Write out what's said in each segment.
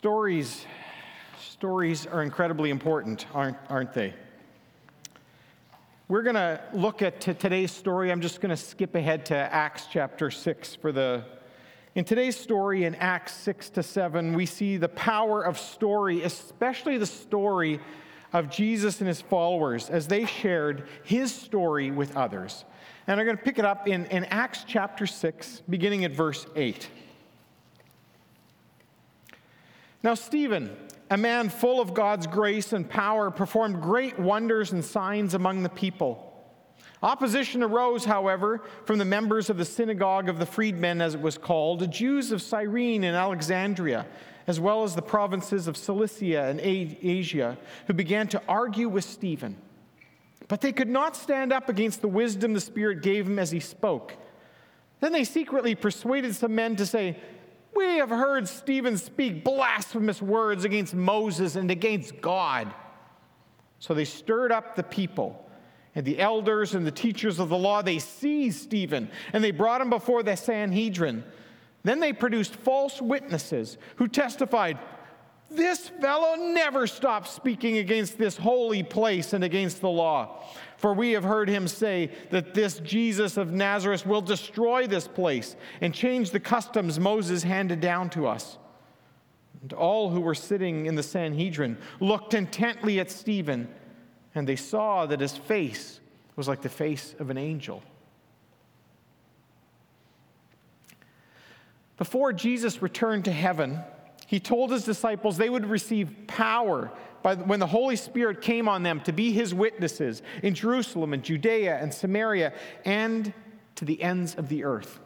Stories are incredibly important, aren't they? We're going to look at today's story. I'm just going to skip ahead to Acts chapter 6 In today's story in Acts 6 to 7, we see the power of story, especially the story of Jesus and his followers as they shared his story with others. And I'm going to pick it up in Acts chapter 6, beginning at verse 8. Now Stephen, a man full of God's grace and power, performed great wonders and signs among the people. Opposition arose, however, from the members of the synagogue of the freedmen, as it was called, the Jews of Cyrene and Alexandria, as well as the provinces of Cilicia and Asia, who began to argue with Stephen. But they could not stand up against the wisdom the Spirit gave him as he spoke. Then they secretly persuaded some men to say, "We have heard Stephen speak blasphemous words against Moses and against God." So they stirred up the people, and the elders and the teachers of the law. They seized Stephen, and they brought him before the Sanhedrin. Then they produced false witnesses who testified, "This fellow never stopped speaking against this holy place and against the law. For we have heard him say that this Jesus of Nazareth will destroy this place and change the customs Moses handed down to us." And all who were sitting in the Sanhedrin looked intently at Stephen, and they saw that his face was like the face of an angel. Before Jesus returned to heaven, he told his disciples they would receive power when the Holy Spirit came on them to be his witnesses in Jerusalem and Judea and Samaria and to the ends of the earth.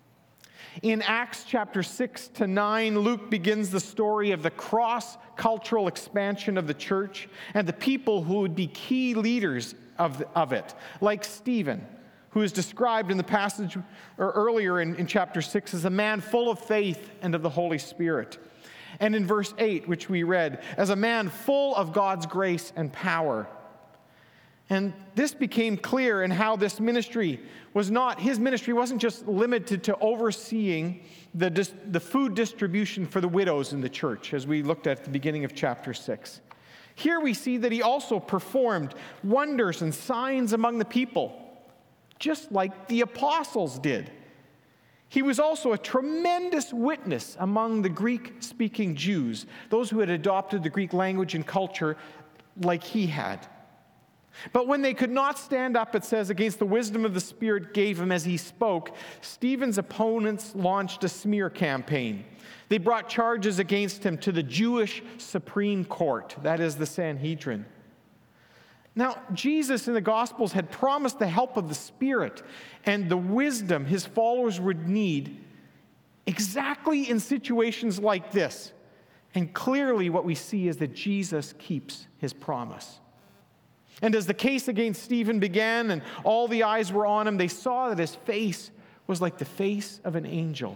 In Acts chapter 6 to 9, Luke begins the story of the cross-cultural expansion of the church and the people who would be key leaders of it, like Stephen, who is described in the passage or earlier in chapter 6 as a man full of faith and of the Holy Spirit. And in verse 8, which we read, as a man full of God's grace and power. And this became clear in how his ministry wasn't just limited to overseeing the food distribution for the widows in the church, as we looked at the beginning of chapter 6. Here we see that he also performed wonders and signs among the people, just like the apostles did. He was also a tremendous witness among the Greek-speaking Jews, those who had adopted the Greek language and culture like he had. But when they could not stand up, it says, against the wisdom of the Spirit gave him as he spoke, Stephen's opponents launched a smear campaign. They brought charges against him to the Jewish Supreme Court, that is the Sanhedrin. Now, Jesus in the Gospels had promised the help of the Spirit and the wisdom his followers would need exactly in situations like this. And clearly what we see is that Jesus keeps his promise. And as the case against Stephen began and all the eyes were on him, they saw that his face was like the face of an angel.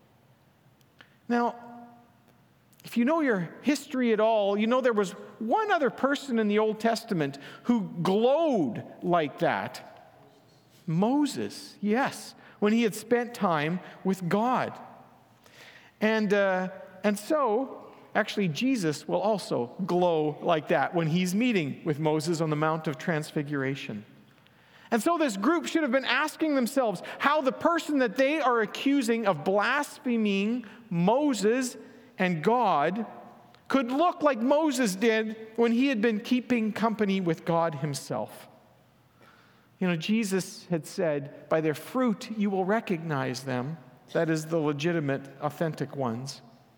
Now, if you know your history at all, you know there was one other person in the Old Testament who glowed like that. Moses, yes, when he had spent time with God. And so, actually, Jesus will also glow like that when he's meeting with Moses on the Mount of Transfiguration. And so this group should have been asking themselves how the person that they are accusing of blaspheming Moses and God could look like Moses did when he had been keeping company with God himself. You know, Jesus had said, "By their fruit you will recognize them." That is, the legitimate, authentic ones.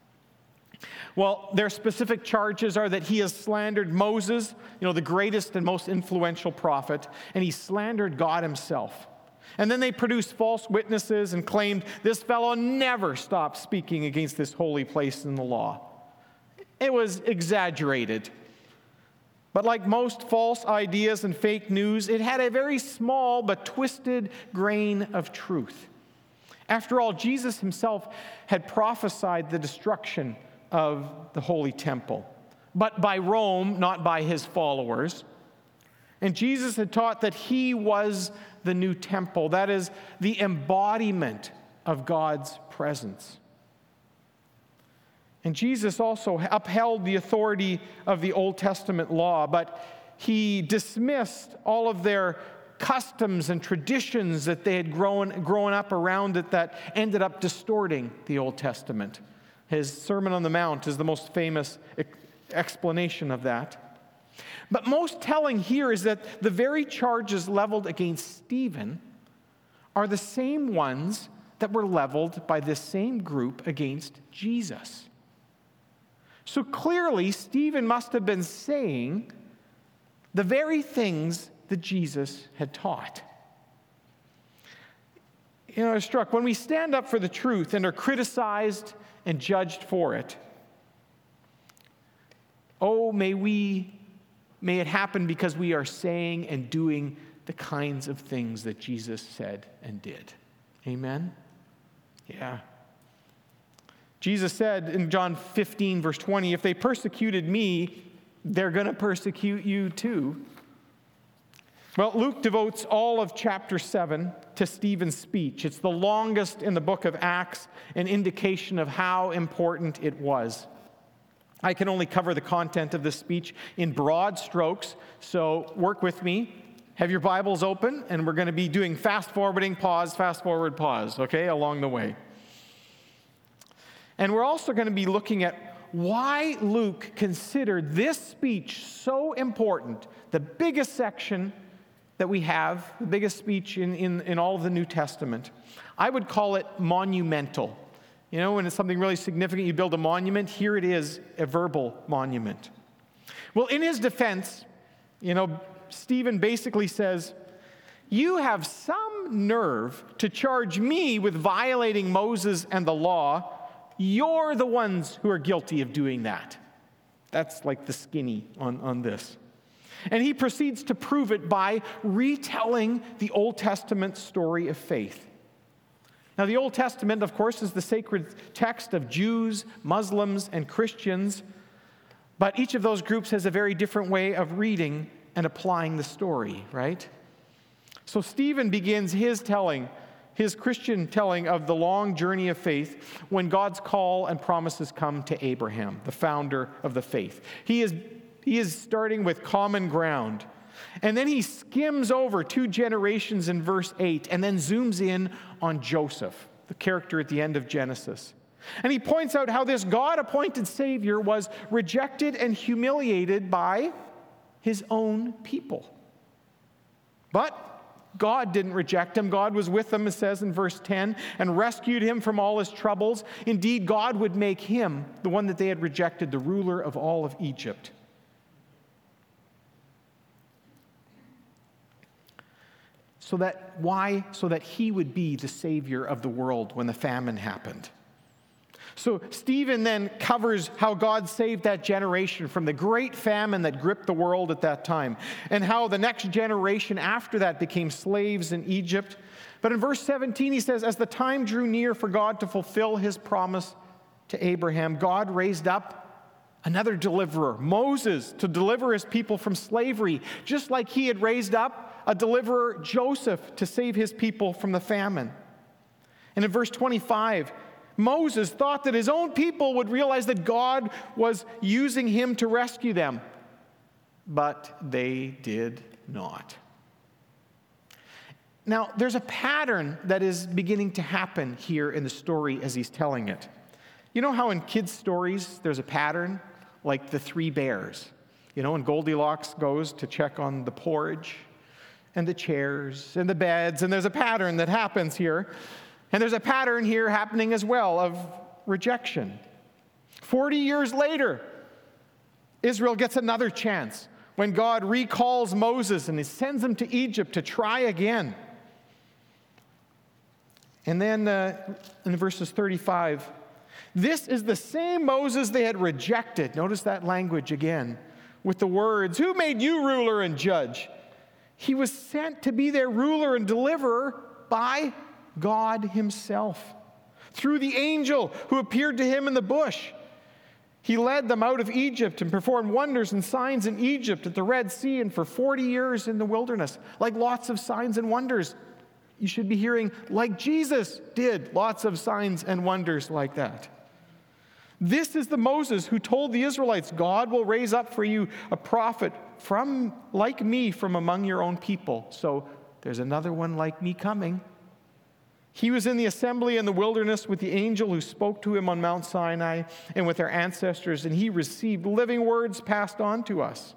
Well, their specific charges are that he has slandered Moses, the greatest and most influential prophet, and he slandered God himself. And then they produced false witnesses and claimed this fellow never stopped speaking against this holy place in the law. It was exaggerated. But like most false ideas and fake news, it had a very small but twisted grain of truth. After all, Jesus himself had prophesied the destruction of the Holy Temple, but by Rome, not by his followers. And Jesus had taught that he was the new temple, that is, the embodiment of God's presence. And Jesus also upheld the authority of the Old Testament law, but he dismissed all of their customs and traditions that they had grown up around it that ended up distorting the Old Testament. His Sermon on the Mount is the most famous explanation of that. But most telling here is that the very charges leveled against Stephen are the same ones that were leveled by this same group against Jesus. So clearly, Stephen must have been saying the very things that Jesus had taught. I was struck, when we stand up for the truth and are criticized and judged for it, may it happen because we are saying and doing the kinds of things that Jesus said and did. Amen? Yeah. Jesus said in John 15, verse 20, if they persecuted me, they're going to persecute you too. Well, Luke devotes all of chapter 7 to Stephen's speech. It's the longest in the book of Acts, an indication of how important it was. I can only cover the content of this speech in broad strokes, so work with me. Have your Bibles open, and we're going to be doing fast-forwarding, pause, fast-forward, pause, okay, along the way. And we're also going to be looking at why Luke considered this speech so important, the biggest section that we have, the biggest speech in all of the New Testament. I would call it monumental. When it's something really significant, you build a monument. Here it is, a verbal monument. Well, in his defense, Stephen basically says, you have some nerve to charge me with violating Moses and the law. You're the ones who are guilty of doing that. That's like the skinny on this. And he proceeds to prove it by retelling the Old Testament story of faith. Now, the Old Testament, of course, is the sacred text of Jews, Muslims, and Christians, but each of those groups has a very different way of reading and applying the story, right? So Stephen begins his Christian telling of the long journey of faith when God's call and promises come to Abraham, the founder of the faith. He is starting with common ground. And then he skims over 2 generations in verse 8 and then zooms in on Joseph, the character at the end of Genesis. And he points out how this God-appointed Savior was rejected and humiliated by his own people. But God didn't reject him. God was with him, it says in verse 10, and rescued him from all his troubles. Indeed, God would make him, the one that they had rejected, the ruler of all of Egypt. So that he would be the Savior of the world when the famine happened. So Stephen then covers how God saved that generation from the great famine that gripped the world at that time, and how the next generation after that became slaves in Egypt. But in verse 17 he says, as the time drew near for God to fulfill his promise to Abraham, God raised up another deliverer, Moses, to deliver his people from slavery, just like he had raised up a deliverer, Joseph, to save his people from the famine. And in verse 25, Moses thought that his own people would realize that God was using him to rescue them, but they did not. Now, there's a pattern that is beginning to happen here in the story as he's telling it. You know how in kids' stories there's a pattern, like the 3 bears? When Goldilocks goes to check on the porridge, and the chairs, and the beds, and there's a pattern that happens here. And there's a pattern here happening as well of rejection. 40 years later, Israel gets another chance when God recalls Moses and he sends him to Egypt to try again. And then in verses 35, this is the same Moses they had rejected. Notice that language again, with the words, who made you ruler and judge? He was sent to be their ruler and deliverer by God himself, through the angel who appeared to him in the bush. He led them out of Egypt and performed wonders and signs in Egypt, at the Red Sea, and for 40 years in the wilderness. Like lots of signs and wonders. You should be hearing, like Jesus did, lots of signs and wonders like that. This is the Moses who told the Israelites, God will raise up for you a prophet like me from among your own people. So there's another one like me coming. He was in the assembly in the wilderness with the angel who spoke to him on Mount Sinai and with our ancestors, and he received living words passed on to us.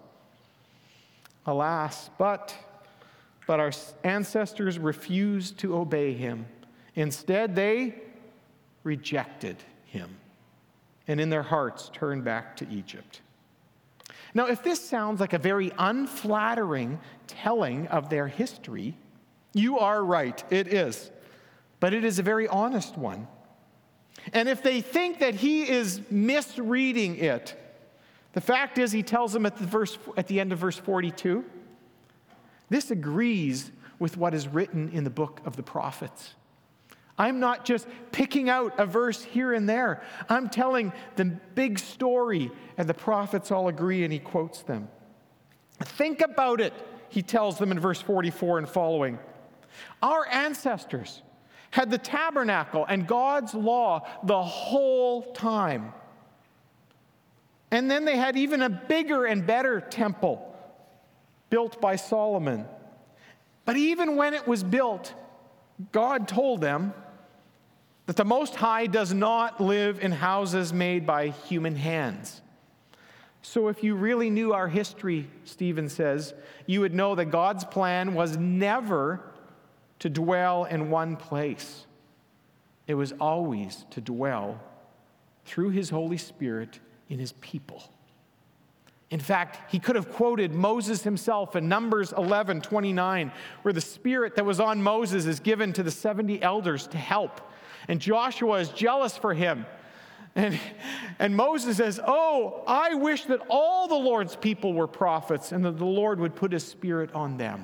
Alas, but our ancestors refused to obey him. Instead, they rejected him, and in their hearts turned back to Egypt. Now, if this sounds like a very unflattering telling of their history, you are right, it is. But it is a very honest one. And if they think that he is misreading it, the fact is he tells them at the end of verse 42, this agrees with what is written in the book of the prophets. I'm not just picking out a verse here and there. I'm telling the big story, and the prophets all agree, and he quotes them. Think about it, he tells them in verse 44 and following. Our ancestors had the tabernacle and God's law the whole time. And then they had even a bigger and better temple built by Solomon. But even when it was built, God told them that the Most High does not live in houses made by human hands. So if you really knew our history, Stephen says, you would know that God's plan was never to dwell in one place. It was always to dwell through his Holy Spirit in his people. In fact, he could have quoted Moses himself in Numbers 11:29, where the Spirit that was on Moses is given to the 70 elders to help. And Joshua is jealous for him. And Moses says, oh, I wish that all the Lord's people were prophets and that the Lord would put his Spirit on them.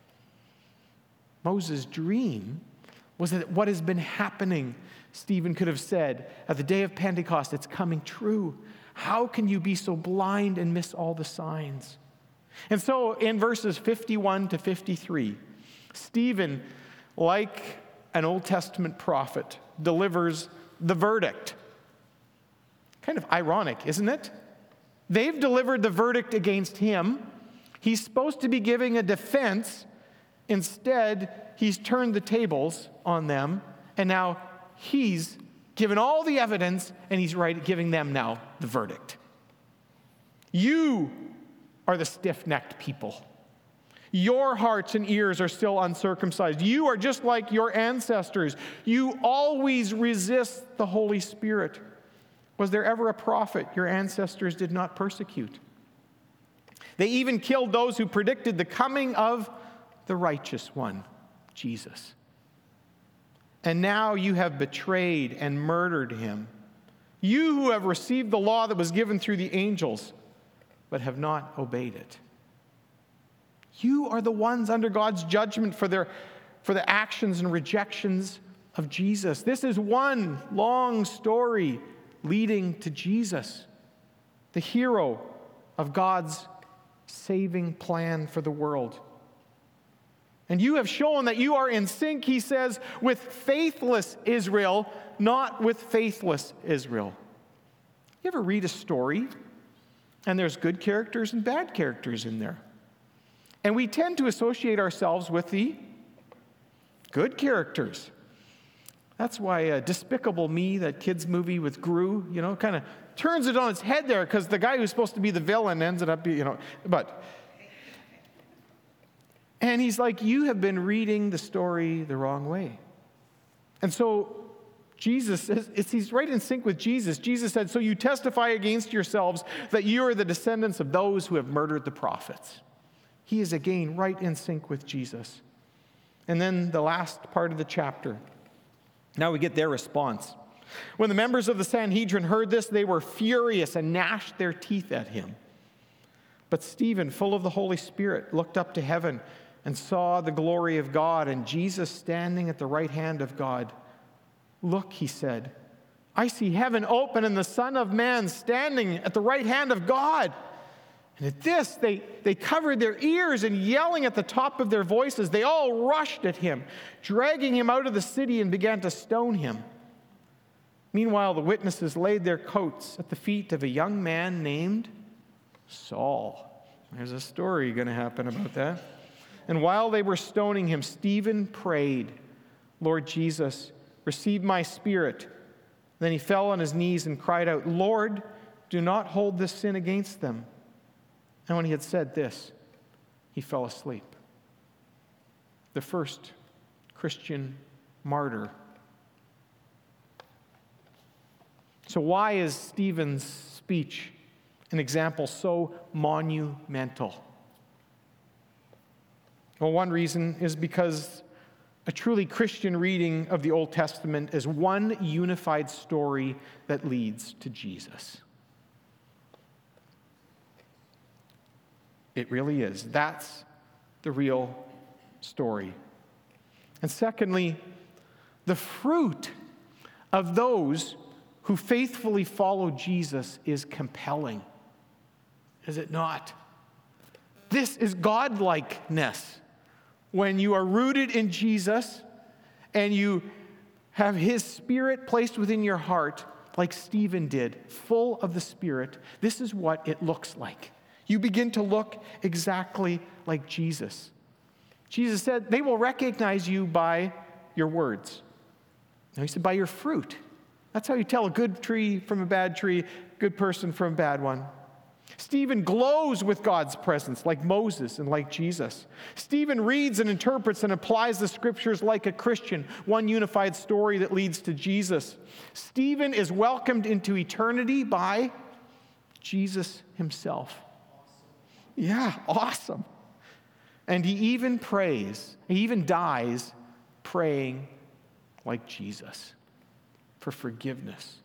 Moses' dream was that what has been happening, Stephen could have said, at the day of Pentecost, it's coming true. How can you be so blind and miss all the signs? And so in verses 51 to 53, Stephen, like an Old Testament prophet, delivers the verdict. Kind of ironic, isn't it? They've delivered the verdict against him. He's supposed to be giving a defense. Instead, he's turned the tables on them, and now he's given all the evidence, and he's giving them now the verdict. You are the stiff-necked people. Your hearts and ears are still uncircumcised. You are just like your ancestors. You always resist the Holy Spirit. Was there ever a prophet your ancestors did not persecute? They even killed those who predicted the coming of the righteous one, Jesus. And now you have betrayed and murdered him. You who have received the law that was given through the angels, but have not obeyed it. You are the ones under God's judgment for the actions and rejections of Jesus. This is one long story leading to Jesus, the hero of God's saving plan for the world. And you have shown that you are in sync, he says, with faithless Israel, not with faithless Israel. You ever read a story, and there's good characters and bad characters in there? And we tend to associate ourselves with the good characters. That's why Despicable Me, that kids' movie with Gru, kind of turns it on its head there, because the guy who's supposed to be the villain ends up being, And he's like, you have been reading the story the wrong way. And so Jesus, he's right in sync with Jesus. Jesus said, so you testify against yourselves that you are the descendants of those who have murdered the prophets. He is again right in sync with Jesus. And then the last part of the chapter. Now we get their response. When the members of the Sanhedrin heard this, they were furious and gnashed their teeth at him. But Stephen, full of the Holy Spirit, looked up to heaven and saw the glory of God and Jesus standing at the right hand of God. Look, he said, I see heaven open and the Son of Man standing at the right hand of God. And at this, they covered their ears, and yelling at the top of their voices, they all rushed at him, dragging him out of the city and began to stone him. Meanwhile, the witnesses laid their coats at the feet of a young man named Saul. There's a story going to happen about that. And while they were stoning him, Stephen prayed, Lord Jesus, receive my spirit. Then he fell on his knees and cried out, Lord, do not hold this sin against them. And when he had said this, he fell asleep. The first Christian martyr. So why is Stephen's speech an example so monumental? Well, one reason is because a truly Christian reading of the Old Testament is one unified story that leads to Jesus. It really is. That's the real story. And secondly, the fruit of those who faithfully follow Jesus is compelling. Is it not? This is godlikeness. When you are rooted in Jesus and you have his Spirit placed within your heart, like Stephen did, full of the Spirit, this is what it looks like. You begin to look exactly like Jesus. Jesus said, they will recognize you by your words. No, he said, by your fruit. That's how you tell a good tree from a bad tree, good person from a bad one. Stephen glows with God's presence like Moses and like Jesus. Stephen reads and interprets and applies the scriptures like a Christian, one unified story that leads to Jesus. Stephen is welcomed into eternity by Jesus himself. Yeah, awesome. And he even dies praying like Jesus for forgiveness.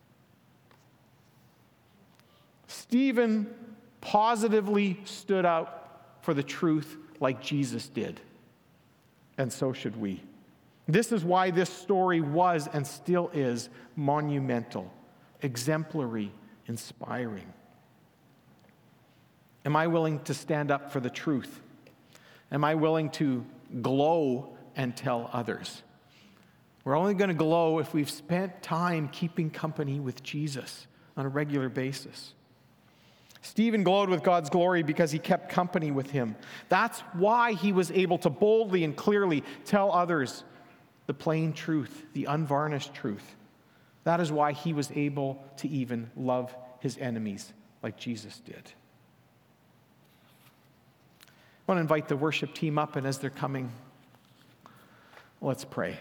Stephen positively stood out for the truth like Jesus did. And so should we. This is why this story was and still is monumental, exemplary, inspiring. Am I willing to stand up for the truth? Am I willing to glow and tell others? We're only going to glow if we've spent time keeping company with Jesus on a regular basis. Stephen glowed with God's glory because he kept company with him. That's why he was able to boldly and clearly tell others the plain truth, the unvarnished truth. That is why he was able to even love his enemies like Jesus did. I want to invite the worship team up, and as they're coming, let's pray.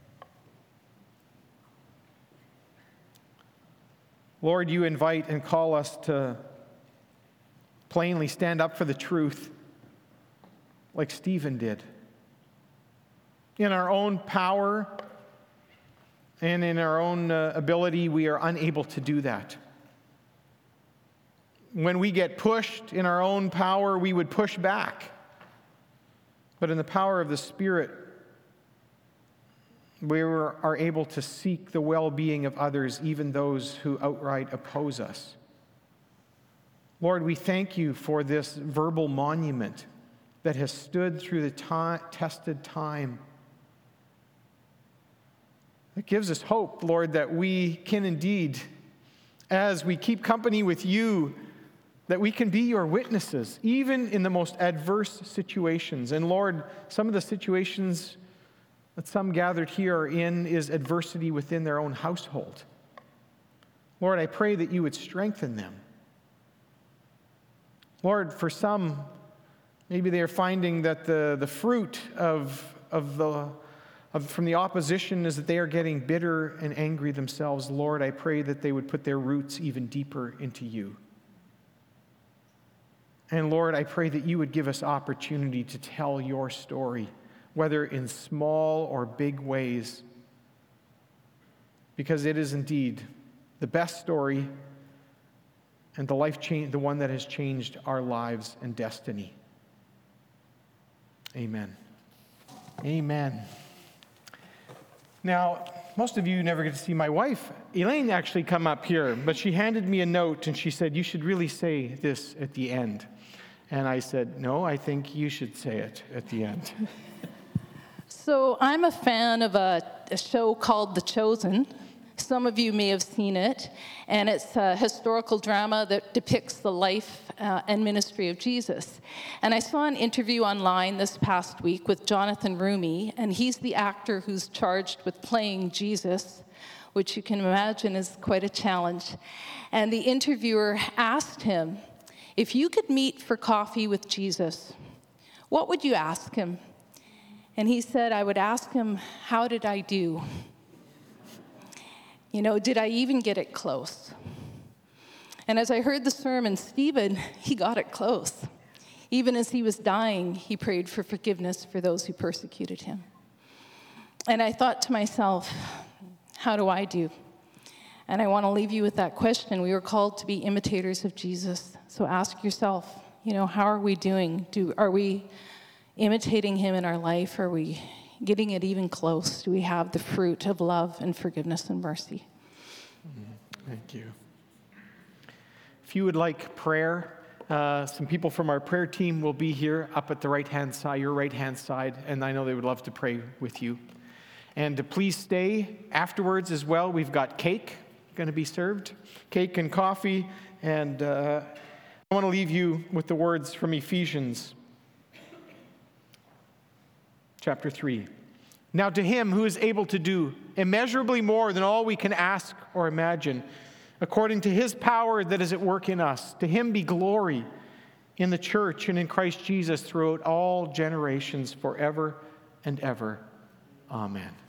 Lord, you invite and call us to plainly stand up for the truth like Stephen did. In our own power and in our own ability, we are unable to do that. When we get pushed in our own power, we would push back. But in the power of the Spirit, we are able to seek the well-being of others, even those who outright oppose us. Lord, we thank you for this verbal monument that has stood through the tested time. It gives us hope, Lord, that we can indeed, as we keep company with you, that we can be your witnesses, even in the most adverse situations. And Lord, some of the situations that some gathered here are in is adversity within their own household. Lord, I pray that you would strengthen them. Lord, for some, maybe they are finding that the fruit from the opposition is that they are getting bitter and angry themselves. Lord, I pray that they would put their roots even deeper into you. And Lord, I pray that you would give us opportunity to tell your story, whether in small or big ways, because it is indeed the best story and the one that has changed our lives and destiny. Amen. Amen. Now, most of you never get to see my wife, Elaine, actually come up here, but she handed me a note and she said, you should really say this at the end. And I said, no, I think you should say it at the end. So I'm a fan of a show called The Chosen. Some of you may have seen it, and it's a historical drama that depicts the life and ministry of Jesus. And I saw an interview online this past week with Jonathan Rumi, and he's the actor who's charged with playing Jesus, which you can imagine is quite a challenge. And the interviewer asked him, if you could meet for coffee with Jesus, what would you ask him? And he said, I would ask him, how did I do? You know, did I even get it close? And as I heard the sermon, Stephen, he got it close. Even as he was dying, he prayed for forgiveness for those who persecuted him. And I thought to myself, how do I do? And I want to leave you with that question. We were called to be imitators of Jesus. So ask yourself, you know, how are we doing? Are we imitating him in our life? Are we getting it even close? Do we have the fruit of love and forgiveness and mercy? Thank you. If you would like prayer, some people from our prayer team will be here up at the right-hand side, your right-hand side, and I know they would love to pray with you. And please stay afterwards as well. We've got cake going to be served, cake and coffee, and I want to leave you with the words from Ephesians chapter 3. Now to him who is able to do immeasurably more than all we can ask or imagine, according to his power that is at work in us, to him be glory in the church and in Christ Jesus throughout all generations, forever and ever. Amen.